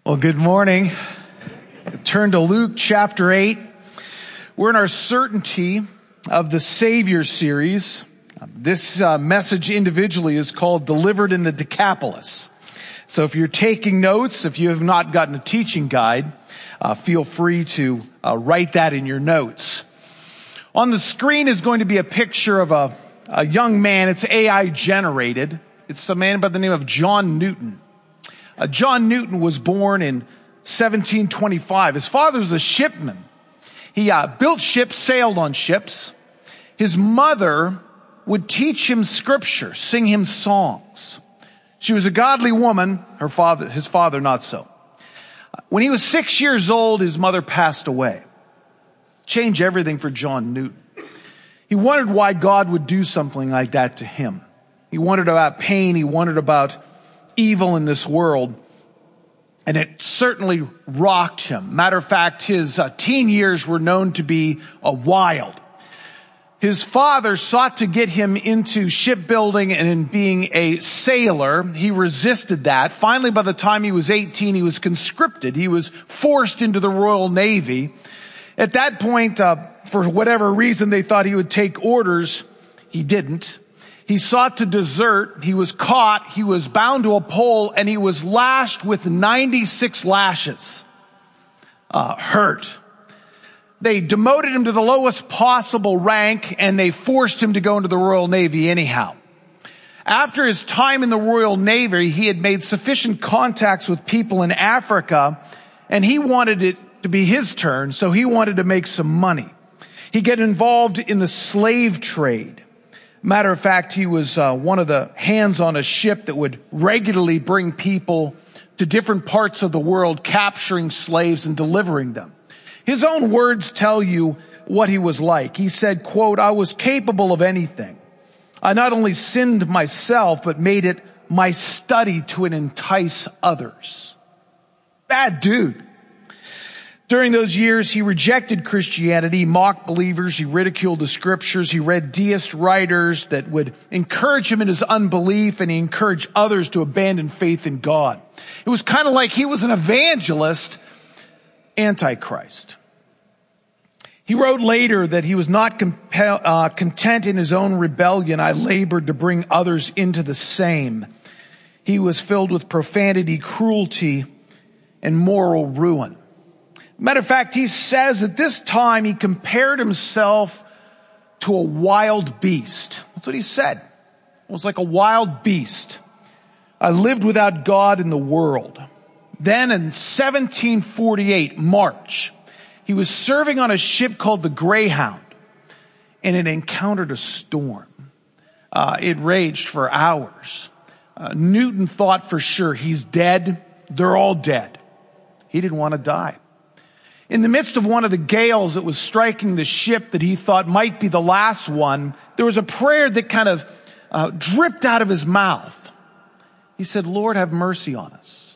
Well, good morning. Turn to Luke chapter 8. We're in our Certainty of the Savior series. This message individually is called Delivered in the Decapolis. So if you're taking notes, if you have not gotten a teaching guide, feel free to write that in your notes. On the screen is going to be a picture of a young man. It's AI generated. It's a man by the name of John Newton. John Newton was born in 1725. His father was a shipman. He built ships, sailed on ships. His mother would teach him scripture, sing him songs. She was a godly woman. His father not so. When he was 6 years old, his mother passed away. Changed everything for John Newton. He wondered why God would do something like that to him. He wondered about pain. He wondered about evil in this world. And it certainly rocked him. Matter of fact, his teen years were known to be wild. His father sought to get him into shipbuilding and in being a sailor. He resisted that. Finally, by the time he was 18, he was conscripted. He was forced into the Royal Navy. At that point, for whatever reason, they thought he would take orders. He didn't. He sought to desert. He was caught. He was bound to a pole, and he was lashed with 96 lashes. Hurt. They demoted him to the lowest possible rank, and they forced him to go into the Royal Navy anyhow. After his time in the Royal Navy, he had made sufficient contacts with people in Africa, and he wanted it to be his turn, so he wanted to make some money. He got involved in the slave trade. Matter of fact, he was one of the hands on a ship that would regularly bring people to different parts of the world, capturing slaves and delivering them. His own words tell you what he was like. He said, quote, "I was capable of anything. I not only sinned myself, but made it my study to entice others." Bad dude. During those years, he rejected Christianity, he mocked believers, he ridiculed the scriptures, he read deist writers that would encourage him in his unbelief, and he encouraged others to abandon faith in God. It was kind of like he was an evangelist, antichrist. He wrote later that he was not content in his own rebellion. "I labored to bring others into the same." He was filled with profanity, cruelty, and moral ruin. Matter of fact, he says at this time he compared himself to a wild beast. That's what he said. It was like a wild beast. "I lived without God in the world." Then in 1748, March, he was serving on a ship called the Greyhound, and it encountered a storm. It raged for hours. Newton thought for sure, he's dead. They're all dead. He didn't want to die. In the midst of one of the gales that was striking the ship that he thought might be the last one, there was a prayer that kind of dripped out of his mouth. He said, "Lord, have mercy on us."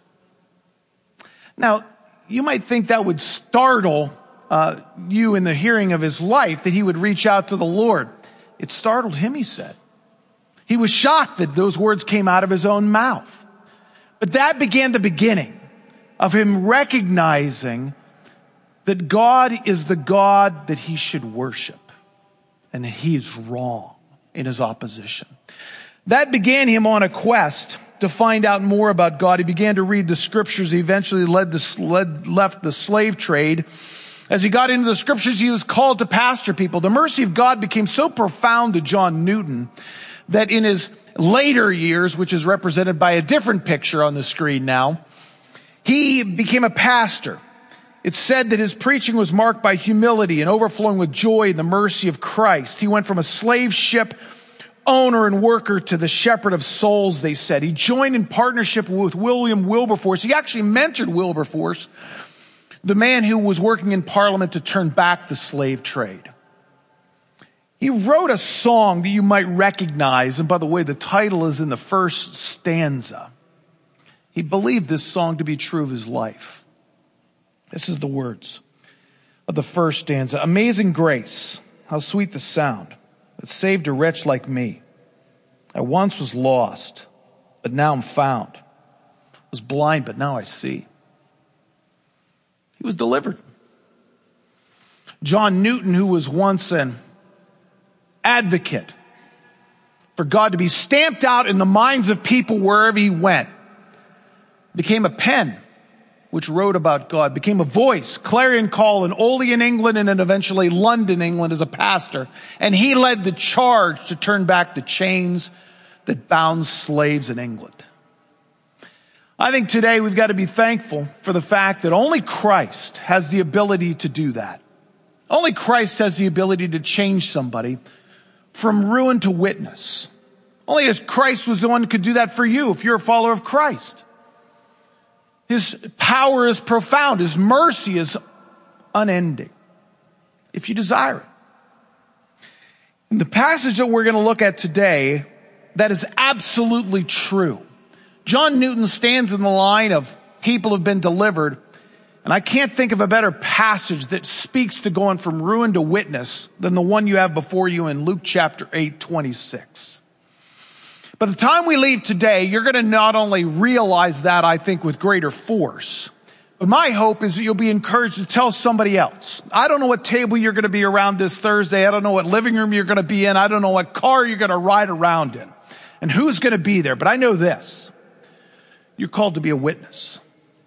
Now, you might think that would startle you in the hearing of his life, that he would reach out to the Lord. It startled him, he said. He was shocked that those words came out of his own mouth. But that began the beginning of him recognizing that God is the God that he should worship, and that he is wrong in his opposition. That began him on a quest to find out more about God. He began to read the scriptures. He eventually left the slave trade. As he got into the scriptures, he was called to pastor people. The mercy of God became so profound to John Newton that in his later years, which is represented by a different picture on the screen now, he became a pastor. It's said that his preaching was marked by humility and overflowing with joy in the mercy of Christ. He went from a slave ship owner and worker to the shepherd of souls, they said. He joined in partnership with William Wilberforce. He actually mentored Wilberforce, the man who was working in Parliament to turn back the slave trade. He wrote a song that you might recognize, and by the way, the title is in the first stanza. He believed this song to be true of his life. This is the words of the first stanza. "Amazing grace, how sweet the sound that saved a wretch like me. I once was lost, but now I'm found. Was blind, but now I see. was delivered. John Newton, who was once an advocate for God to be stamped out in the minds of people wherever he went, became a pen which wrote about God, became a voice, clarion call in Oley in England and then eventually London, England as a pastor. And he led the charge to turn back the chains that bound slaves in England. I think today we've got to be thankful for the fact that only Christ has the ability to do that. Only Christ has the ability to change somebody from ruin to witness. Only as Christ was the one who could do that for you if you're a follower of Christ. His power is profound. His mercy is unending, if you desire it. In the passage that we're going to look at today, that is absolutely true. John Newton stands in the line of people who have been delivered, and I can't think of a better passage that speaks to going from ruin to witness than the one you have before you in Luke chapter 8:26. By the time we leave today, you're going to not only realize that, I think, with greater force, but my hope is that you'll be encouraged to tell somebody else. I don't know what table you're going to be around this Thursday. I don't know what living room you're going to be in. I don't know what car you're going to ride around in and who's going to be there. But I know this. You're called to be a witness.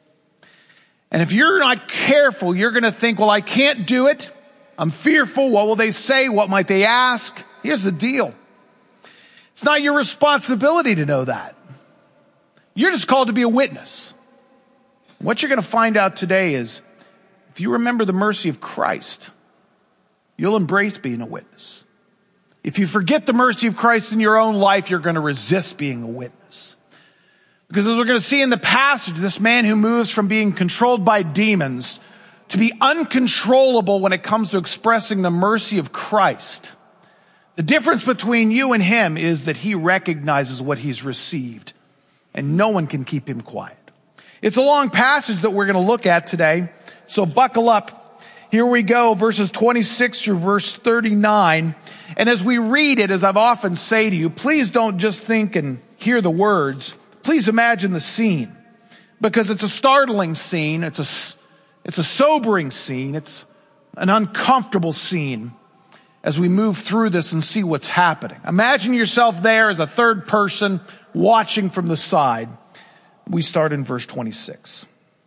And if you're not careful, you're going to think, well, I can't do it. I'm fearful. What will they say? What might they ask? Here's the deal. It's not your responsibility to know that. You're just called to be a witness. What you're going to find out today is if you remember the mercy of Christ, you'll embrace being a witness. If you forget the mercy of Christ in your own life, you're going to resist being a witness. Because as we're going to see in the passage, this man who moves from being controlled by demons to be uncontrollable when it comes to expressing the mercy of Christ. The difference between you and him is that he recognizes what he's received, and no one can keep him quiet. It's a long passage that we're going to look at today, so buckle up. Here we go, verses 26 through verse 39. And as we read it, as I've often say to you, please don't just think and hear the words. Please imagine the scene, because it's a startling scene. It's a sobering scene. It's an uncomfortable scene as we move through this and see what's happening. Imagine yourself there as a third person watching from the side. We start in verse 26.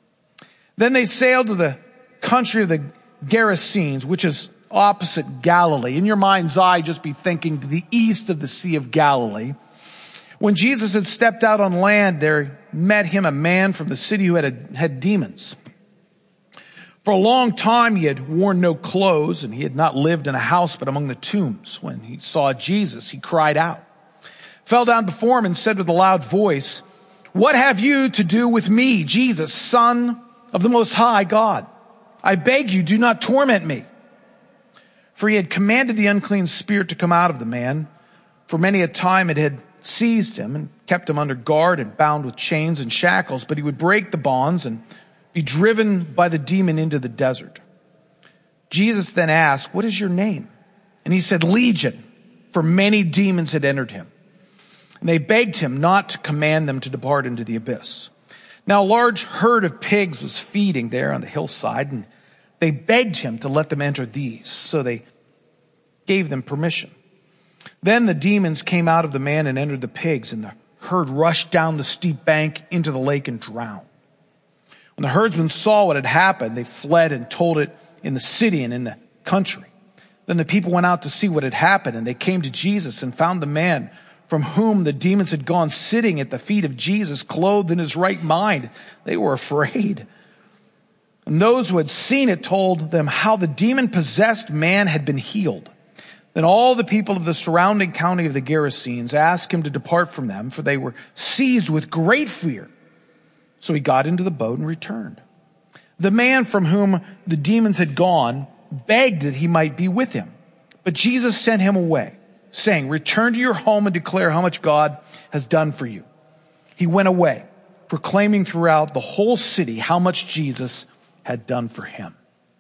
Then they sailed to the country of the Gerasenes, which is opposite Galilee. In your mind's eye, just be thinking to the east of the Sea of Galilee. When Jesus had stepped out on land, there met him a man from the city who had demons. For a long time he had worn no clothes, and he had not lived in a house but among the tombs. When he saw Jesus, he cried out, fell down before him and said with a loud voice, "What have you to do with me, Jesus, Son of the Most High God? I beg you, do not torment me." For he had commanded the unclean spirit to come out of the man. For many a time it had seized him and kept him under guard and bound with chains and shackles, but he would break the bonds and be driven by the demon into the desert. Jesus then asked, "What is your name?" And he said, "Legion," for many demons had entered him. And they begged him not to command them to depart into the abyss. Now a large herd of pigs was feeding there on the hillside, and they begged him to let them enter these. So they gave them permission. Then the demons came out of the man and entered the pigs, and the herd rushed down the steep bank into the lake and drowned. When the herdsmen saw what had happened, they fled and told it in the city and in the country. Then the people went out to see what had happened, and they came to Jesus and found the man from whom the demons had gone sitting at the feet of Jesus, clothed in his right mind. They were afraid. And those who had seen it told them how the demon-possessed man had been healed. Then all the people of the surrounding county of the Gerasenes asked him to depart from them, for they were seized with great fear. So he got into the boat and returned. The man from whom the demons had gone begged that he might be with him. But Jesus sent him away, saying, "Return to your home and declare how much God has done for you." He went away, proclaiming throughout the whole city how much Jesus had done for him.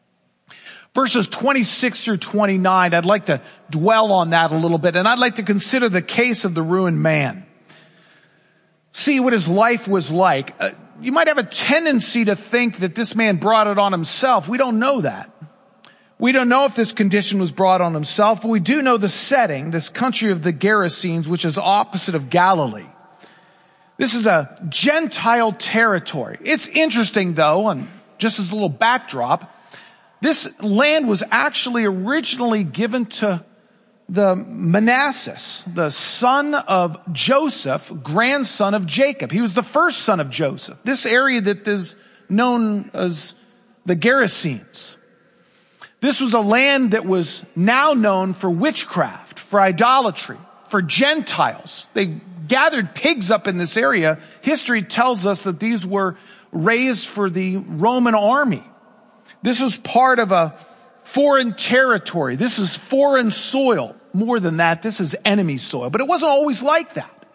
Verses 26 through 29, I'd like to dwell on that a little bit, and I'd like to consider the case of the ruined man. see what his life was like. You might have a tendency to think that this man brought it on himself. We don't know that. We don't know if this condition was brought on himself, but we do know the setting, this country of the Gerasenes, which is opposite of Galilee. This is a Gentile territory. It's interesting though, and just as a little backdrop, this land was actually originally given to the Manasseh, the son of Joseph, grandson of Jacob. He was the first son of Joseph. This area that is known as the Gerasenes. This was a land that was now known for witchcraft, for idolatry, for Gentiles. They gathered pigs up in this area. History tells us that these were raised for the Roman army. This was part of a foreign territory. This is foreign soil. More than that, this is enemy soil. But it wasn't always like that.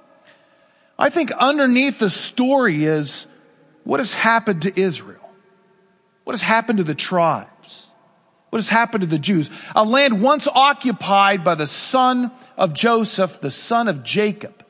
I think underneath the story is what has happened to Israel. What has happened to the tribes? What has happened to the Jews? A land once occupied by the son of Joseph, the son of Jacob,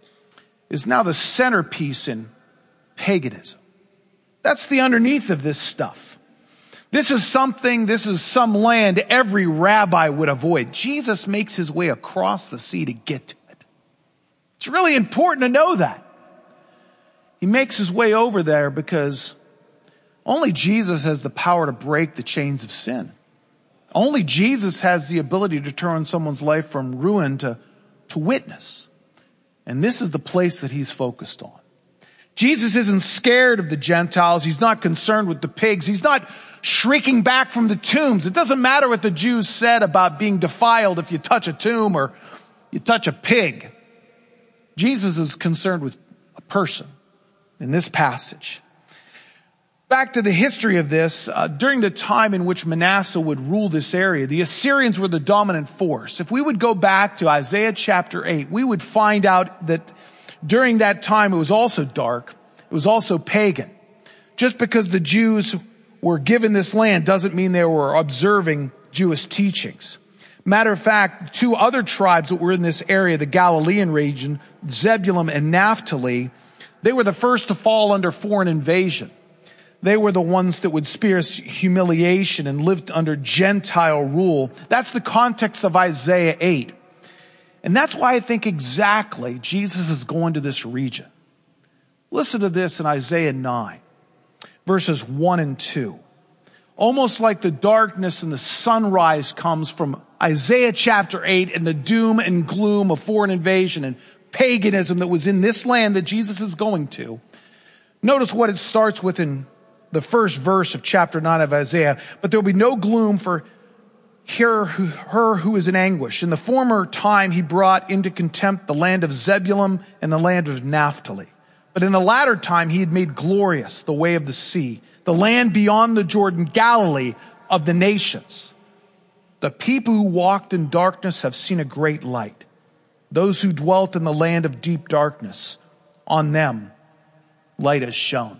is now the centerpiece in paganism. That's the underneath of this stuff. This is some land every rabbi would avoid. Jesus makes his way across the sea to get to it. It's really important to know that. He makes his way over there because only Jesus has the power to break the chains of sin. Only Jesus has the ability to turn someone's life from ruin to witness. And this is the place that he's focused on. Jesus isn't scared of the Gentiles. He's not concerned with the pigs. He's not shrieking back from the tombs. It doesn't matter what the Jews said about being defiled if you touch a tomb or you touch a pig. Jesus is concerned with a person in this passage. Back to the history of this, during the time in which Manasseh would rule this area, the Assyrians were the dominant force. If we would go back to Isaiah chapter 8, we would find out that during that time it was also dark. It was also pagan. Just because the Jews were given this land doesn't mean they were observing Jewish teachings. Matter of fact, two other tribes that were in this area, the Galilean region, Zebulun and Naphtali, they were the first to fall under foreign invasion. They were the ones that would experience humiliation and lived under Gentile rule. That's the context of Isaiah 8. And that's why I think exactly Jesus is going to this region. Listen to this in Isaiah 9, verses 1 and 2. Almost like the darkness and the sunrise comes from Isaiah chapter 8 and the doom and gloom of foreign invasion and paganism that was in this land that Jesus is going to. Notice what it starts with in the first verse of chapter 9 of Isaiah. But there will be no gloom for her who is in anguish. In the former time he brought into contempt the land of Zebulun and the land of Naphtali. But in the latter time he had made glorious the way of the sea, the land beyond the Jordan, Galilee of the nations. The people who walked in darkness have seen a great light. Those who dwelt in the land of deep darkness, on them light has shone.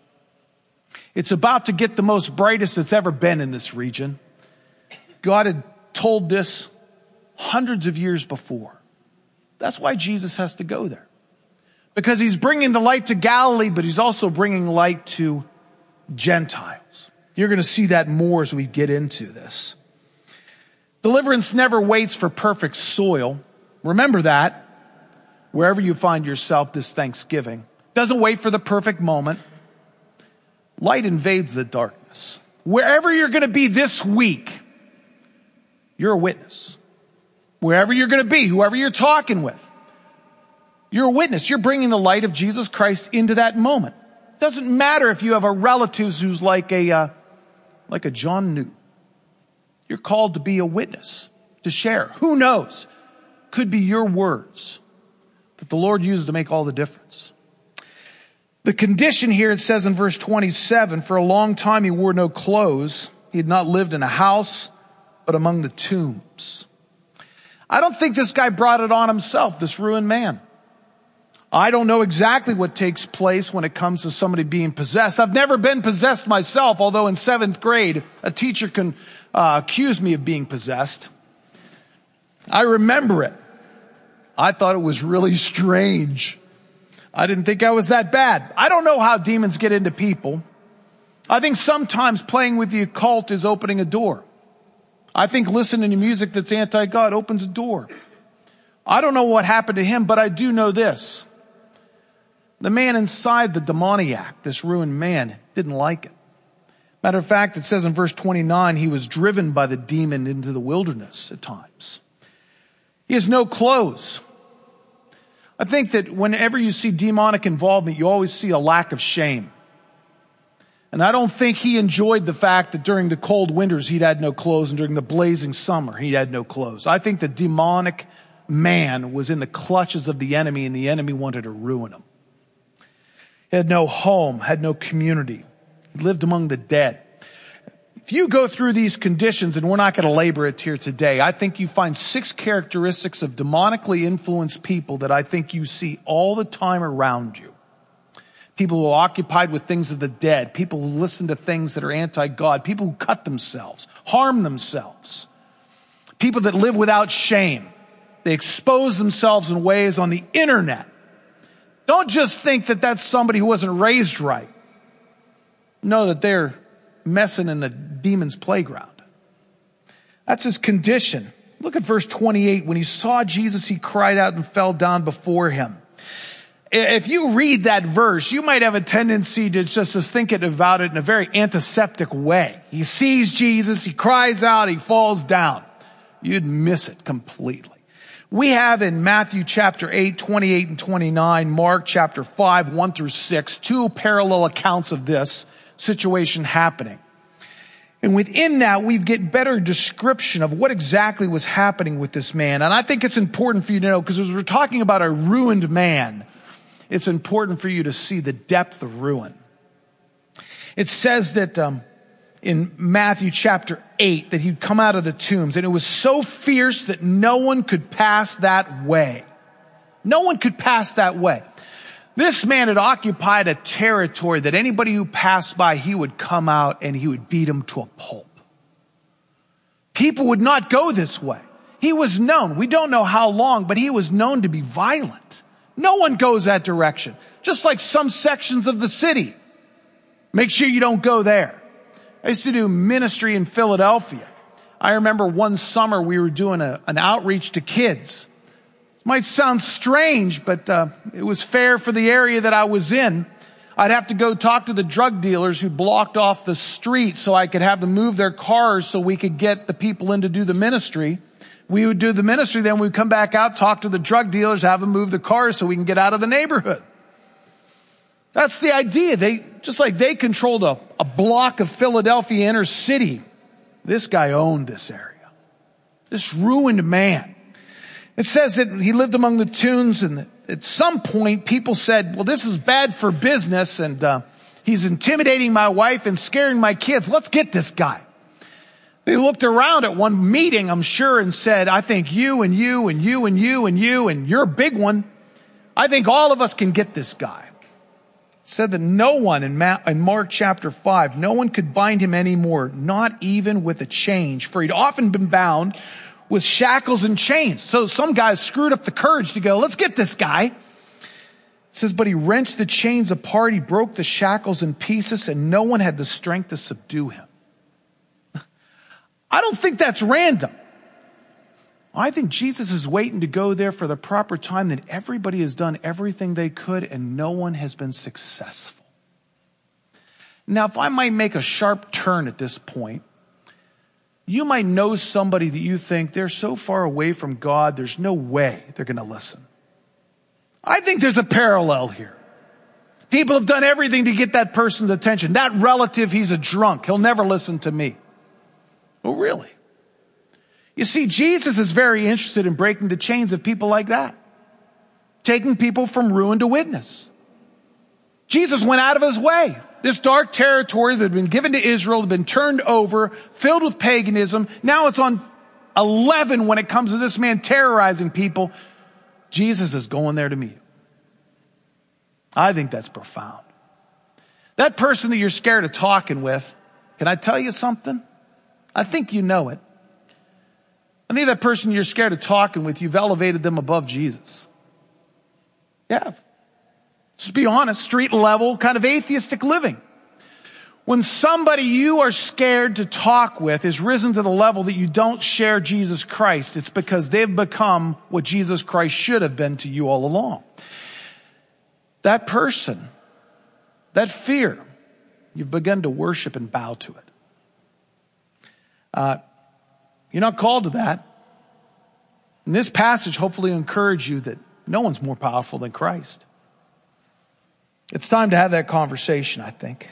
It's about to get the most brightest it's ever been in this region. God had told this hundreds of years before. That's why Jesus has to go there. Because he's bringing the light to Galilee, but he's also bringing light to Gentiles. You're going to see that more as we get into this. Deliverance never waits for perfect soil. Remember that wherever you find yourself this Thanksgiving. Doesn't wait for the perfect moment. Light invades the darkness. Wherever you're going to be this week, you're a witness. Wherever you're going to be, whoever you're talking with, you're a witness. You're bringing the light of Jesus Christ into that moment. Doesn't matter if you have a relative who's like a John Newton. You're called to be a witness, to share. Who knows? Could be your words that the Lord used to make all the difference. The condition here, it says in verse 27, for a long time he wore no clothes. He had not lived in a house, but among the tombs. I don't think this guy brought it on himself, this ruined man. I don't know exactly what takes place when it comes to somebody being possessed. I've never been possessed myself, although in 7th grade, a teacher can accuse me of being possessed. I remember it. I thought it was really strange. I didn't think I was that bad. I don't know how demons get into people. I think sometimes playing with the occult is opening a door. I think listening to music that's anti-God opens a door. I don't know what happened to him, but I do know this. The man inside, the demoniac, this ruined man, didn't like it. Matter of fact, it says in verse 29, he was driven by the demon into the wilderness at times. He has no clothes. I think that whenever you see demonic involvement, you always see a lack of shame. And I don't think he enjoyed the fact that during the cold winters he'd had no clothes and during the blazing summer he had no clothes. I think the demonic man was in the clutches of the enemy and the enemy wanted to ruin him. He had no home, had no community. He lived among the dead. If you go through these conditions, and we're not going to labor it here today, I think you find 6 characteristics of demonically influenced people that I think you see all the time around you. People who are occupied with things of the dead, people who listen to things that are anti-God, people who cut themselves, harm themselves, people that live without shame. They expose themselves in ways on the internet. Don't just think that that's somebody who wasn't raised right. Know that they're messing in the demon's playground. That's his condition. Look at verse 28. When he saw Jesus, he cried out and fell down before him. If you read that verse, you might have a tendency to just think about it in a very antiseptic way. He sees Jesus, he cries out, he falls down. You'd miss it completely. We have in Matthew chapter 8, 28 and 29, Mark chapter 5, 1 through 6, 2 parallel accounts of this situation happening. And within that, we get better description of what exactly was happening with this man. And I think it's important for you to know, because as we're talking about a ruined man, it's important for you to see the depth of ruin. It says that in Matthew chapter 8 that he'd come out of the tombs, and it was so fierce that no one could pass that way. No one could pass that way. This man had occupied a territory that anybody who passed by, he would come out and he would beat him to a pulp. People would not go this way. He was known. We don't know how long, but he was known to be violent. No one goes that direction. Just like some sections of the city. Make sure you don't go there. I used to do ministry in Philadelphia. I remember one summer we were doing an outreach to kids. It might sound strange, but it was fair for the area that I was in. I'd have to go talk to the drug dealers who blocked off the street so I could have them move their cars so we could get the people in to do the ministry. We would do the ministry, then we'd come back out, talk to the drug dealers, have them move the cars so we can get out of the neighborhood. That's the idea. Just like they controlled a block of Philadelphia inner city, this guy owned this area. This ruined man. It says that he lived among the tombs, and at some point people said, well, this is bad for business, and he's intimidating my wife and scaring my kids. Let's get this guy. They looked around at one meeting, I'm sure, and said, I think you and you and you and you and you, and you're a big one. I think all of us can get this guy. It said that no one in Mark chapter 5, no one could bind him anymore, not even with a chain, for he'd often been bound with shackles and chains. So some guys screwed up the courage to go, let's get this guy. It says, but he wrenched the chains apart, he broke the shackles in pieces, and no one had the strength to subdue him. I don't think that's random. I think Jesus is waiting to go there for the proper time, that everybody has done everything they could and no one has been successful. Now, if I might make a sharp turn at this point, you might know somebody that you think they're so far away from God, there's no way they're going to listen. I think there's a parallel here. People have done everything to get that person's attention. That relative, he's a drunk. He'll never listen to me. Oh, really? You see, Jesus is very interested in breaking the chains of people like that. Taking people from ruin to witness. Jesus went out of his way. This dark territory that had been given to Israel had been turned over, filled with paganism. Now it's on 11 when it comes to this man terrorizing people. Jesus is going there to meet him. I think that's profound. That person that you're scared of talking with, can I tell you something? I think you know it. I think that person you're scared of talking with, you've elevated them above Jesus. Yeah. Let's be honest, street level, kind of atheistic living. When somebody you are scared to talk with is risen to the level that you don't share Jesus Christ, it's because they've become what Jesus Christ should have been to you all along. That person, that fear, you've begun to worship and bow to it. You're not called to that. And this passage hopefully encourage you that no one's more powerful than Christ. It's time to have that conversation, I think.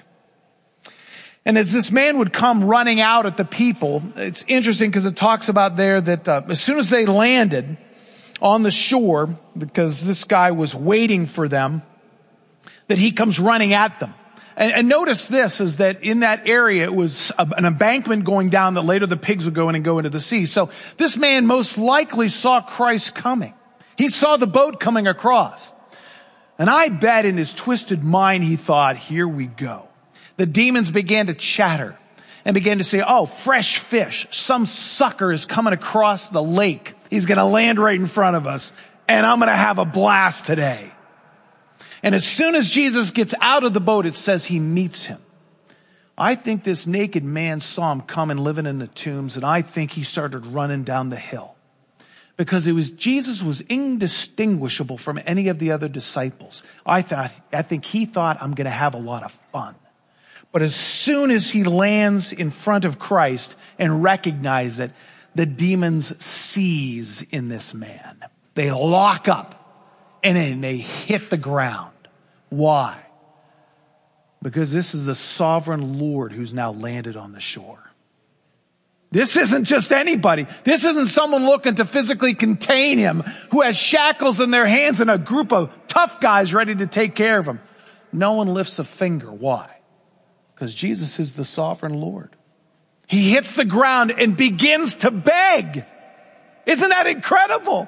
And as this man would come running out at the people, it's interesting because it talks about there that as soon as they landed on the shore, because this guy was waiting for them, that he comes running at them. And notice this, is that in that area it was an embankment going down that later the pigs would go in and go into the sea. So this man most likely saw Christ coming. He saw the boat coming across. And I bet in his twisted mind he thought, here we go. The demons began to chatter and began to say, oh, fresh fish. Some sucker is coming across the lake. He's going to land right in front of us. And I'm going to have a blast today. And as soon as Jesus gets out of the boat, it says he meets him. I think this naked man saw him coming, living in the tombs. And I think he started running down the hill. Because Jesus was indistinguishable from any of the other disciples. I think he thought, I'm going to have a lot of fun. But as soon as he lands in front of Christ and recognizes it, the demons seize in this man. They lock up and then they hit the ground. Why? Because this is the sovereign Lord who's now landed on the shore. This isn't just anybody. This isn't someone looking to physically contain him who has shackles in their hands and a group of tough guys ready to take care of him. No one lifts a finger. Why? Because Jesus is the sovereign Lord. He hits the ground and begins to beg. Isn't that incredible?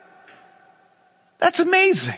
That's amazing.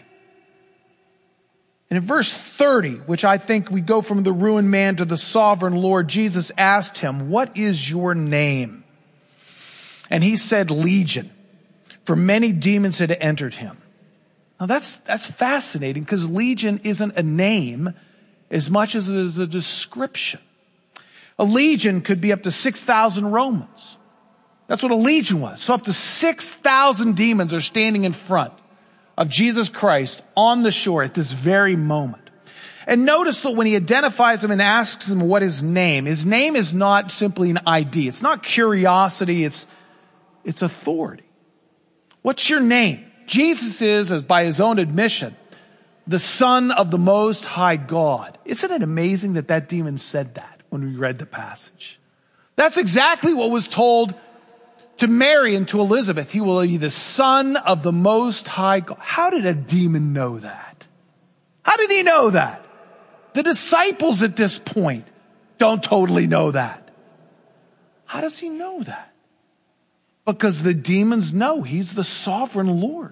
And in verse 30, which I think we go from the ruined man to the sovereign Lord, Jesus asked him, what is your name? And he said, Legion, for many demons had entered him. Now that's fascinating because legion isn't a name as much as it is a description. A legion could be up to 6,000 Romans. That's what a legion was. So up to 6,000 demons are standing in front of Jesus Christ on the shore at this very moment. And notice that when he identifies him and asks him what his name is not simply an ID. It's not curiosity. It's authority. What's your name? Jesus is, as by his own admission, the Son of the Most High God. Isn't it amazing that that demon said that when we read the passage? That's exactly what was told to Mary and to Elizabeth. He will be the Son of the Most High God. How did a demon know that? How did he know that? The disciples at this point don't totally know that. How does he know that? Because the demons know he's the sovereign Lord.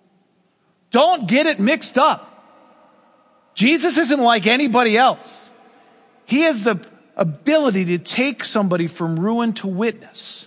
Don't get it mixed up. Jesus isn't like anybody else. He has the ability to take somebody from ruin to witness.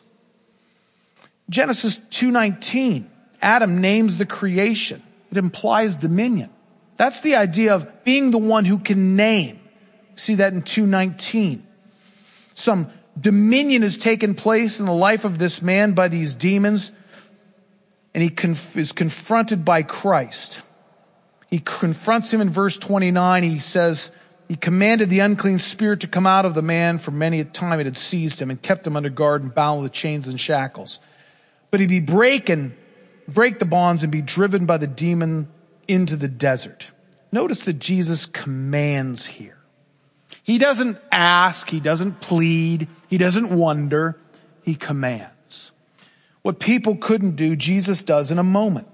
Genesis 2:19, Adam names the creation. It implies dominion. That's the idea of being the one who can name. See that in 2:19. Some dominion has taken place in the life of this man by these demons, and he is confronted by Christ. He confronts him in verse 29. He says, he commanded the unclean spirit to come out of the man, for many a time it had seized him and kept him under guard and bound with chains and shackles. But he'd be break the bonds and be driven by the demon into the desert. Notice that Jesus commands here. He doesn't ask, he doesn't plead, he doesn't wonder, he commands. What people couldn't do, Jesus does in a moment.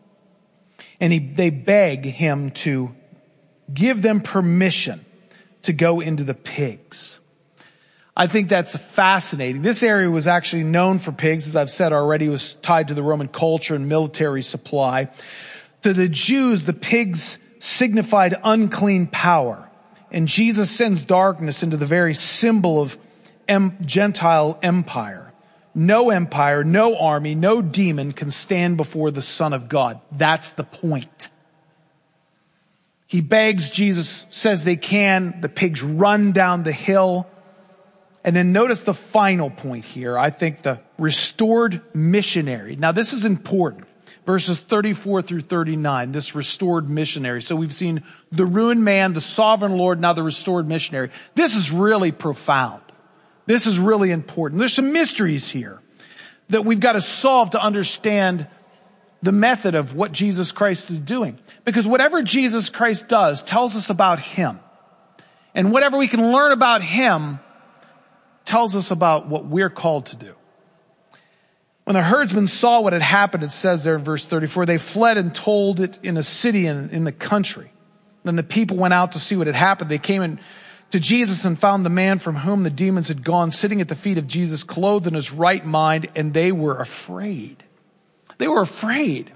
And they beg him to give them permission to go into the pigs. I think that's fascinating. This area was actually known for pigs, as I've said already. It was tied to the Roman culture and military supply. To the Jews, the pigs signified unclean power. And Jesus sends darkness into the very symbol of Gentile empire. No empire, no army, no demon can stand before the Son of God. That's the point. He begs, Jesus says they can. The pigs run down the hill. And then notice the final point here. I think the restored missionary. Now this is important. Verses 34 through 39, this restored missionary. So we've seen the ruined man, the sovereign Lord, now the restored missionary. This is really profound. This is really important. There's some mysteries here that we've got to solve to understand the method of what Jesus Christ is doing. Because whatever Jesus Christ does tells us about him. And whatever we can learn about him tells us about what we're called to do. When the herdsmen saw what had happened, it says there in verse 34, they fled and told it in a city and in the country. Then the people went out to see what had happened. They came in to Jesus and found the man from whom the demons had gone sitting at the feet of Jesus, clothed in his right mind, and they were afraid. They were afraid.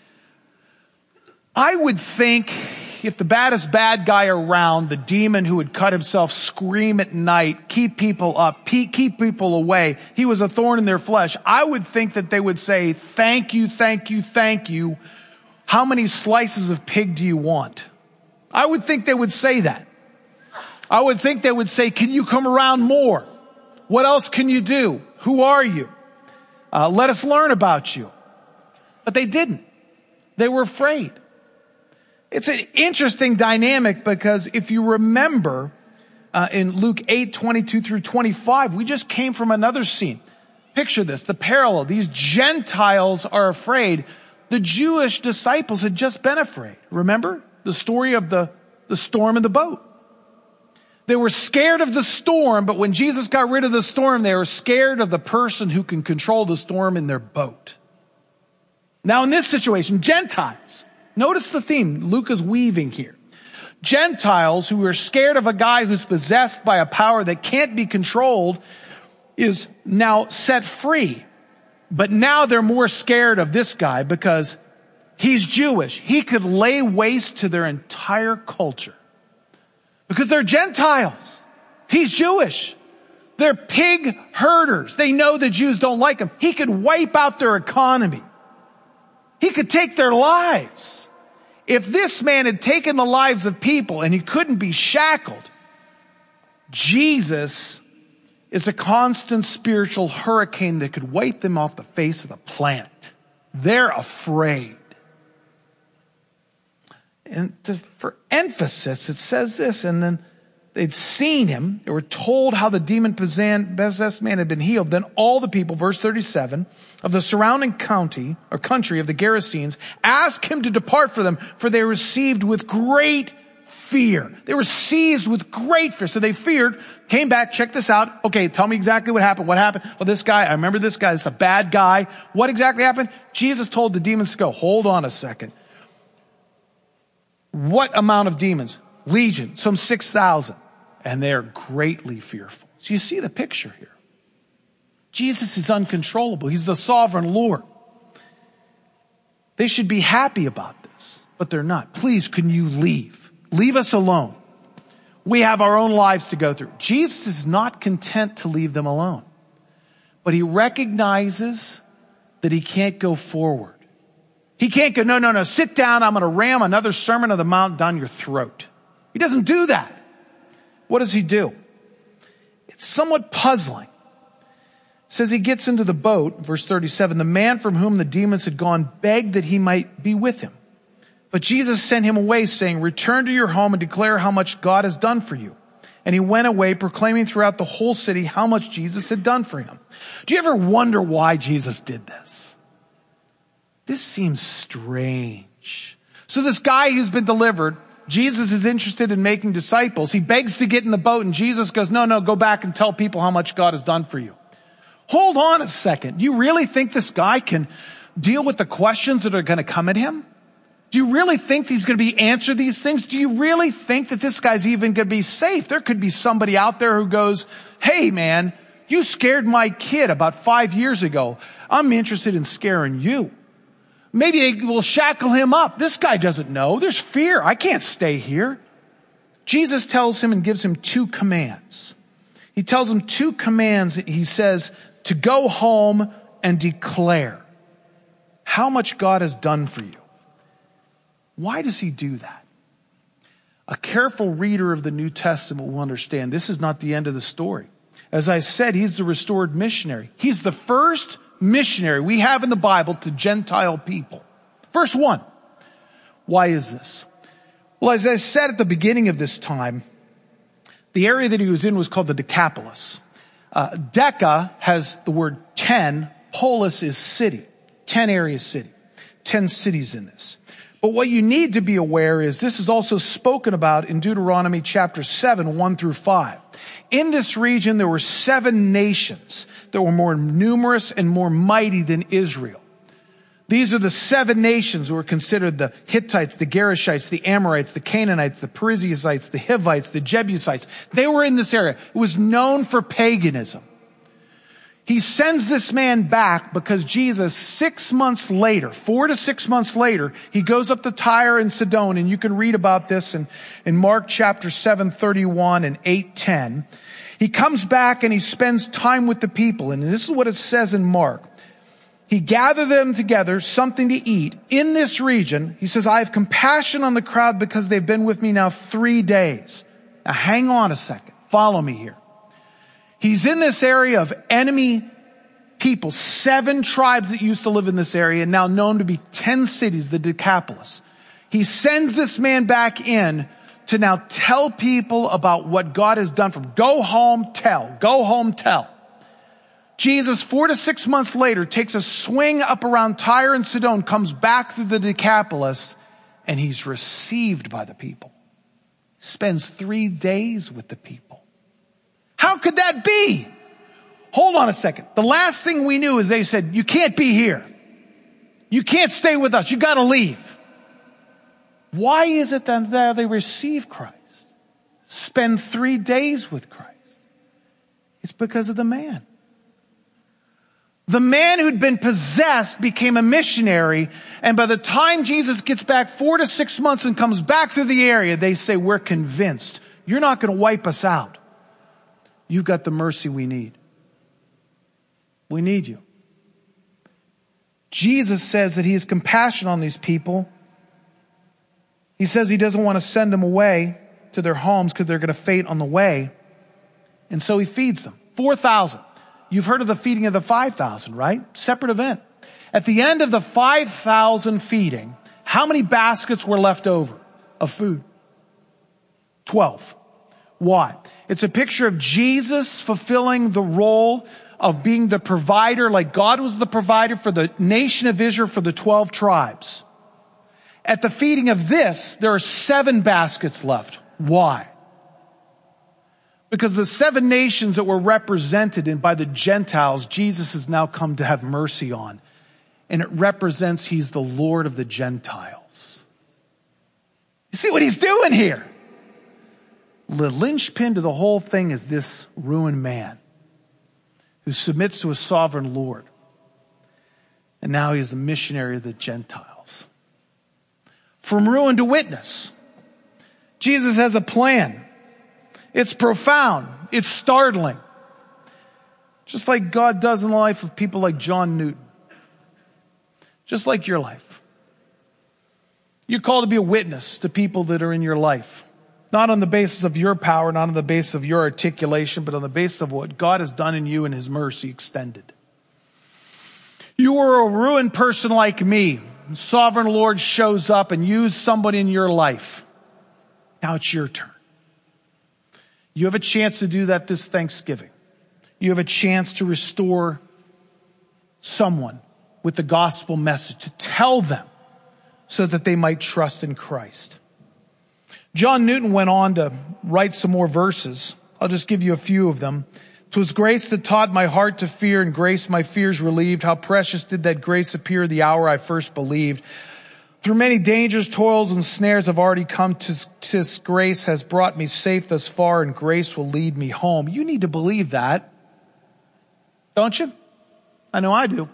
I would think if the baddest bad guy around, the demon who would cut himself, scream at night, keep people up, keep people away, he was a thorn in their flesh, I would think that they would say, thank you, thank you, thank you. How many slices of pig do you want? I would think they would say that. I would think they would say, can you come around more? What else can you do? Who are you? Let us learn about you. But they didn't. They were afraid. It's an interesting dynamic because if you remember in Luke 8:22 through 25, we just came from another scene. Picture this, the parallel. These Gentiles are afraid. The Jewish disciples had just been afraid. Remember the story of the storm in the boat? They were scared of the storm, but when Jesus got rid of the storm, they were scared of the person who can control the storm in their boat. Now in this situation, Gentiles, notice the theme Luke is weaving here. Gentiles who are scared of a guy who's possessed by a power that can't be controlled is now set free. But now they're more scared of this guy because he's Jewish. He could lay waste to their entire culture because they're Gentiles. He's Jewish. They're pig herders. They know the Jews don't like him. He could wipe out their economy. He could take their lives. If this man had taken the lives of people and he couldn't be shackled, Jesus is a constant spiritual hurricane that could wipe them off the face of the planet. They're afraid. And for emphasis, it says this, and then they'd seen him. They were told how the demon-possessed man had been healed. Then all the people, verse 37, of the surrounding country of the Gerasenes asked him to depart for them, for they were received with great fear. They were seized with great fear. So they feared, came back, check this out. Okay, tell me exactly what happened. What happened? Well, this guy, I remember this guy, it's a bad guy. What exactly happened? Jesus told the demons to go. Hold on a second. What amount of demons? Legion, some 6,000. And they're greatly fearful. So you see the picture here. Jesus is uncontrollable. He's the sovereign Lord. They should be happy about this, but they're not. Please, can you leave? Leave us alone. We have our own lives to go through. Jesus is not content to leave them alone, but he recognizes that he can't go forward. He can't go, no, sit down. I'm going to ram another Sermon on the Mount down your throat. He doesn't do that. What does he do? It's somewhat puzzling. It says he gets into the boat, verse 37, the man from whom the demons had gone begged that he might be with him. But Jesus sent him away saying, return to your home and declare how much God has done for you. And he went away proclaiming throughout the whole city how much Jesus had done for him. Do you ever wonder why Jesus did this? This seems strange. So this guy who's been delivered, Jesus is interested in making disciples. He begs to get in the boat and Jesus goes, no, go back and tell people how much God has done for you. Hold on a second. You really think this guy can deal with the questions that are going to come at him? Do you really think he's going to answer these things? Do you really think that this guy's even going to be safe? There could be somebody out there who goes, hey man, you scared my kid about 5 years ago. I'm interested in scaring you. Maybe they will shackle him up. This guy doesn't know. There's fear. I can't stay here. Jesus tells him and gives him 2 commands. He tells him 2 commands. He says to go home and declare how much God has done for you. Why does he do that? A careful reader of the New Testament will understand this is not the end of the story. As I said, he's the restored missionary. He's the first missionary we have in the Bible to Gentile people. Verse 1. Why is this? Well, as I said at the beginning of this time, the area that he was in was called the Decapolis. Deca has the word 10. Polis is city. 10 areas city. 10 cities in this. But what you need to be aware is this is also spoken about in Deuteronomy chapter 7, 1 through 5. In this region, there were 7 nations that were more numerous and more mighty than Israel. These are the 7 nations who are considered the Hittites, the Gerishites, the Amorites, the Canaanites, the Perizzites, the Hivites, the Jebusites. They were in this area. It was known for paganism. He sends this man back because Jesus, 6 months later, 4 to 6 months later, he goes up to Tyre and Sidon, and you can read about this in Mark chapter 7:31 and 8:10. He comes back and he spends time with the people, and this is what it says in Mark. He gathered them together, something to eat. In this region, he says, I have compassion on the crowd because they've been with me now 3 days. Now hang on a second. Follow me here. He's in this area of enemy people, 7 tribes that used to live in this area, now known to be 10 cities, the Decapolis. He sends this man back in to now tell people about what God has done for him. Go home, tell. Go home, tell. Jesus, 4 to 6 months later, takes a swing up around Tyre and Sidon, comes back through the Decapolis, and he's received by the people. Spends 3 days with the people. How could that be? Hold on a second. The last thing we knew is they said, you can't be here. You can't stay with us. You got to leave. Why is it that they receive Christ? Spend 3 days with Christ? It's because of the man. The man who'd been possessed became a missionary, and by the time Jesus gets back 4 to 6 months and comes back through the area, they say, we're convinced you're not going to wipe us out. You've got the mercy we need. We need you. Jesus says that he has compassion on these people. He says he doesn't want to send them away to their homes because they're going to faint on the way. And so he feeds them. 4,000. You've heard of the feeding of the 5,000, right? Separate event. At the end of the 5,000 feeding, how many baskets were left over of food? 12. Why? It's a picture of Jesus fulfilling the role of being the provider, like God was the provider for the nation of Israel for the 12 tribes. At the feeding of this, there are 7 baskets left. Why? Because the 7 nations that were represented by the Gentiles, Jesus has now come to have mercy on. And it represents he's the Lord of the Gentiles. You see what he's doing here? The linchpin to the whole thing is this ruined man who submits to a sovereign Lord. And now he's the missionary of the Gentiles. From ruin to witness. Jesus has a plan. It's profound. It's startling. Just like God does in the life of people like John Newton. Just like your life. You're called to be a witness to people that are in your life. Not on the basis of your power, not on the basis of your articulation, but on the basis of what God has done in you and his mercy extended. You were a ruined person like me. The sovereign Lord shows up and uses somebody in your life. Now it's your turn. You have a chance to do that this Thanksgiving. You have a chance to restore someone with the gospel message, to tell them so that they might trust in Christ. John Newton went on to write some more verses. I'll just give you a few of them. 'Twas grace that taught my heart to fear, and grace my fears relieved. How precious did that grace appear the hour I first believed. Through many dangers, toils, and snares I've already come. 'Tis grace has brought me safe thus far, and grace will lead me home. You need to believe that. Don't you? I know I do.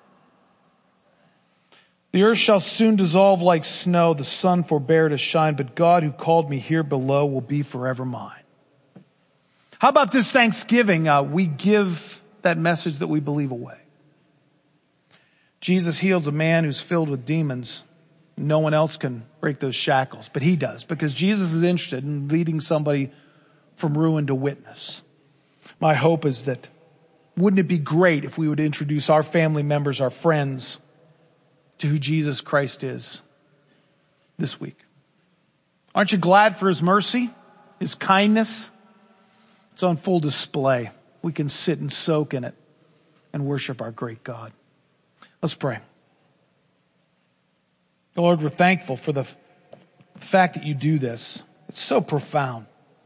The earth shall soon dissolve like snow, the sun forbear to shine, but God who called me here below will be forever mine. How about this Thanksgiving? We give that message that we believe away. Jesus heals a man who's filled with demons. No one else can break those shackles, but he does, because Jesus is interested in leading somebody from ruin to witness. My hope is that, wouldn't it be great if we would introduce our family members, our friends, to who Jesus Christ is this week? Aren't you glad for his mercy, his kindness? It's on full display. We can sit and soak in it and worship our great God. Let's pray. Lord, we're thankful for the fact that you do this. It's so profound.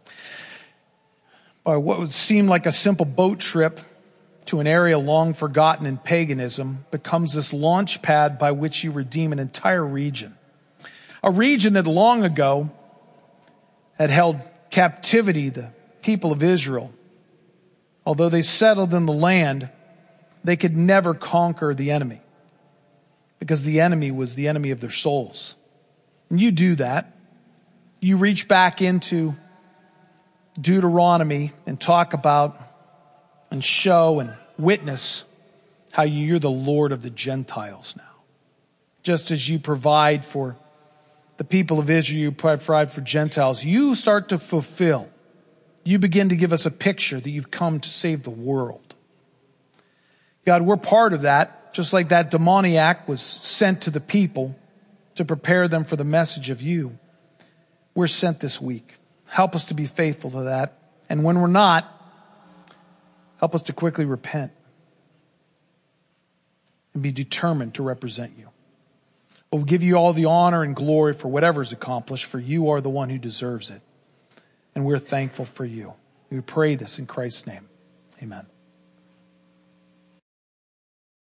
By what would seem like a simple boat trip to an area long forgotten in paganism becomes this launch pad by which you redeem an entire region. A region that long ago had held captivity the people of Israel. Although they settled in the land, they could never conquer the enemy, because the enemy was the enemy of their souls. And you do that. You reach back into Deuteronomy and talk about and show and witness how you're the Lord of the Gentiles now. Just as you provide for the people of Israel, you provide for Gentiles, you start to fulfill. You begin to give us a picture that you've come to save the world. God, we're part of that, just like that demoniac was sent to the people to prepare them for the message of you. We're sent this week. Help us to be faithful to that. And when we're not, help us to quickly repent and be determined to represent you. We'll give you all the honor and glory for whatever is accomplished, for you are the one who deserves it. And we're thankful for you. We pray this in Christ's name. Amen.